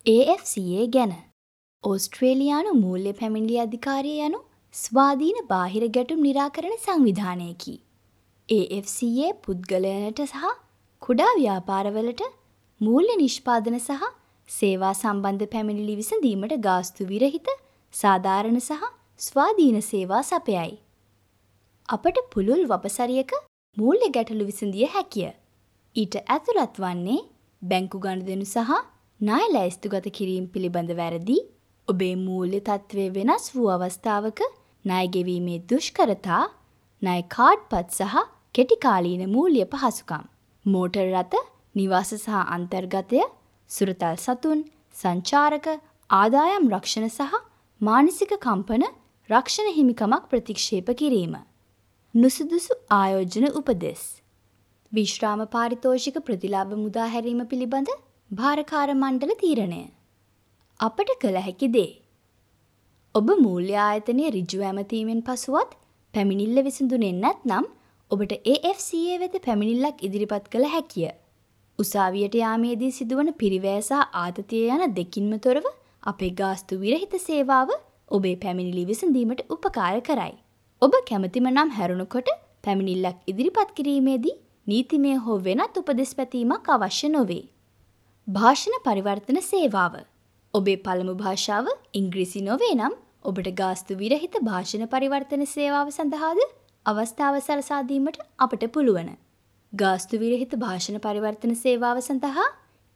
AFCA ගැන ඕස්ට්‍රේලියානු මූල්‍ය පැමිණිලි අධිකාරිය යනු ස්වාධීන බාහිර ගැටුම් නිරාකරණ සංවිධානයකි. AFCA පුද්ගලයනට සහ කුඩා ව්‍යාපාරවලට මූල්‍ය නිෂ්පාදන සහ සේවා සම්බන්ධ පැමිණිලි විසඳීමට ගාස්තු විරහිත සාධාරණ සහ ස්වාධීන සේවා සපයයි. අපට පුළුල් වපසරියක මූල්‍ය ගැටලු විසඳිය හැකිය. ඊට ඇතුළත් වන්නේ බැංකු ගනුදෙනු සහ ණය ලැයිස්තුගත කිරීම පිළිබඳ වැරදි, ඔබේ මූල්‍ය තත්ත්වය වෙනස් වූ අවස්ථාවක ණය ගෙවීමේ දුෂ්කරතා, ණය කාඩ්පත් සහ කෙටිකාලීන මූල්‍ය පහසුකම්, මෝටර් රථ, නිවාස සහ අන්තර්ගතය, සුරතල් සතුන්, සංචාරක, ආදායම් රක්ෂණ සහ මානසික කම්පන රක්ෂණ හිමිකමක් ප්‍රතික්ෂේප කිරීම. නුසුදුසු ආයෝජන උපදෙස්. විශ්‍රාම පාරිතෝෂික ප්‍රතිලාභ මුදා හැරීම පිළිබඳ භාරකාර මණ්ඩල තීරණය. අපට කළ හැකි දේ. ඔබ මූල්‍ය ආයතනයේ ඍජු ඇමතීමෙන් පසුවත් පැමිණිල්ල විසඳුනේ නැත්නම් ඔබට AFCA වෙත පැමිණිල්ලක් ඉදිරිපත් කළ හැකිය. උසාවියට යාමේදී සිදුවන පිරිවැය සහ ආතතිය යන දෙකින්ම තොරව අපේ ගාස්තු විරහිත සේවාව ඔබේ පැමිණිලි විසඳීමට උපකාර කරයි. ඔබ කැමැතිම නම් හැරුණකොට පැමිණිල්ලක් ඉදිරිපත් කිරීමේදී නීතිමය හෝ වෙනත් උපදෙස් පැතීමක් අවශ්‍ය නොවේ. භාෂණ පරිවර්තන සේවාව. ඔබේ පළමු භාෂාව ඉංග්‍රීසි නොවේ නම් ඔබට ගාස්තු විරහිත භාෂණ පරිවර්තන සේවාව සඳහාද අවස්ථාව සලසා දීමට අපට පුළුවන්. ගාස්තු විරහිත භාෂණ පරිවර්තන සේවාව සඳහා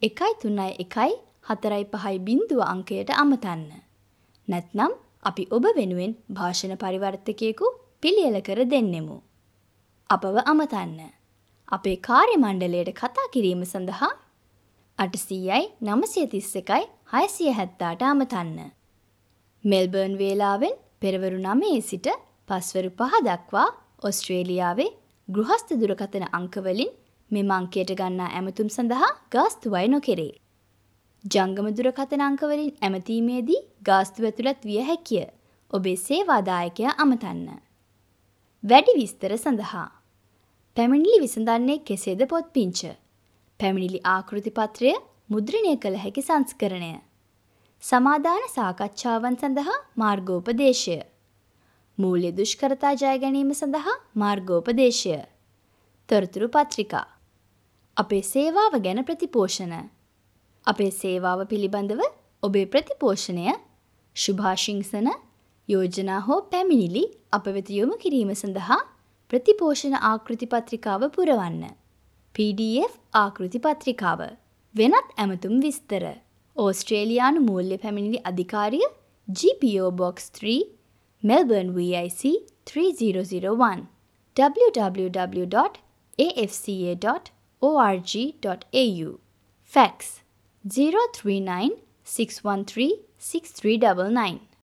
131450 අංකයට අමතන්න. නැත්නම් අපි ඔබ වෙනුවෙන් භාෂණ පරිවර්තකයෙකු පිළියෙල කර දෙන්නෙමු. අපව අමතන්න. අපේ කාර්ය මණ්ඩලයට කතා කිරීම සඳහා 800යි 931යි 670ට අමතන්න. මෙල්බර්න් වේලාවෙන් පෙරවරු 9 සිට පස්වරු 5 දක්වා ඕස්ට්‍රේලියාවේ ගෘහස්ත දුරකථන අංකවලින් මෙම අංකයට ගන්නා ඇමතුම් සඳහා ගාස්තුවයි නොකෙරේ. ජංගම දුරකථන අංකවලින් ඇමතීමේදී ගාස්තුව ඇතුළත් විය හැකිය. ඔබේ සේවාදායකයා අමතන්න. වැඩි විස්තර සඳහා පැමිණිලි විසඳන්නේ කෙසේද පොත්පිංච. පැමිණිලි ආකෘති පත්‍රය මුද්‍රණය කළ හැකි සංස්කරණය. සමාදාන සාකච්ඡාවන් සඳහා මාර්ගෝපදේශය. මූල්‍ය දුෂ්කරතා ජය ගැනීම සඳහා මාර්ගෝපදේශය. තොරතුරු පත්‍රිකා. අපේ සේවාව ගැන ප්‍රතිපෝෂණ. අපේ සේවාව පිළිබඳව ඔබේ ප්‍රතිපෝෂණය, සුභාශිංසන, යෝජනා හෝ පැමිණිලි අප වෙත යොමු කිරීම සඳහා ප්‍රතිපෝෂණ ආකෘති පත්‍රිකාව පුරවන්න. PDF ආකෘති පත්‍රිකාව. වෙනත් ඇමතුම් විස්තර. ඕස්ට්‍රේලියානු මූල්‍ය පැමිණිලි අධිකාරිය, GPO Box 3, Melbourne VIC 3001, www.afca.org.au. Fax 039 613 6399.